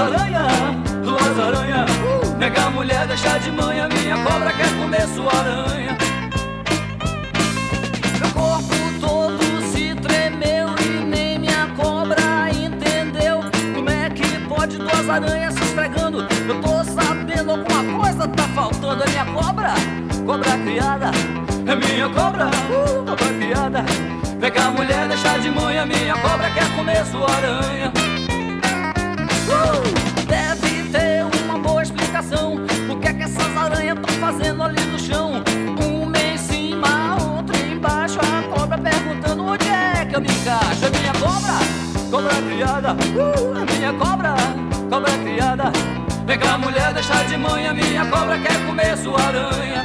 aranha. Nega mulher, deixa de manhã, minha cobra quer comer sua aranha. Meu corpo todo se tremeu e nem minha cobra entendeu. Como é que pode duas aranhas se esfregando? Eu tô sabendo alguma coisa tá faltando. É minha cobra, cobra criada. É minha cobra, cobra criada. Vem cá mulher, deixa de manhã, minha cobra quer comer sua aranha. Deve ter uma boa explicação. O que é que essas aranhas estão fazendo ali no chão? Uma em cima, outra embaixo. A cobra perguntando onde é que eu me encaixo. É minha cobra, cobra criada. É minha cobra, cobra criada. Vem cá mulher, deixa de manhã, minha cobra quer comer sua aranha.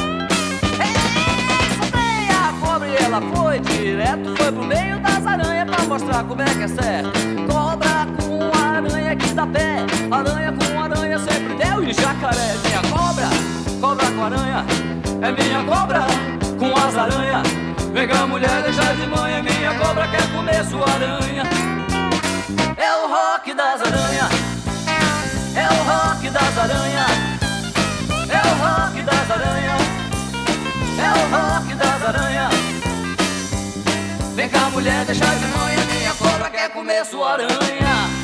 Soltei a cobra e ela foi direto, foi pro meio das aranhas pra mostrar como é que é certo. Cobra com aranha que dá pé, aranha com aranha sempre deu e jacaré. Minha cobra, cobra com aranha. É minha cobra com as aranhas. Vem cá mulher, deixa de manhã, minha cobra quer comer sua aranha. É o rock das aranhas. É o rock das aranhas. É o rock das aranhas. É o rock das aranhas. Vem cá mulher, deixa de manhã, minha cobra quer comer sua aranha.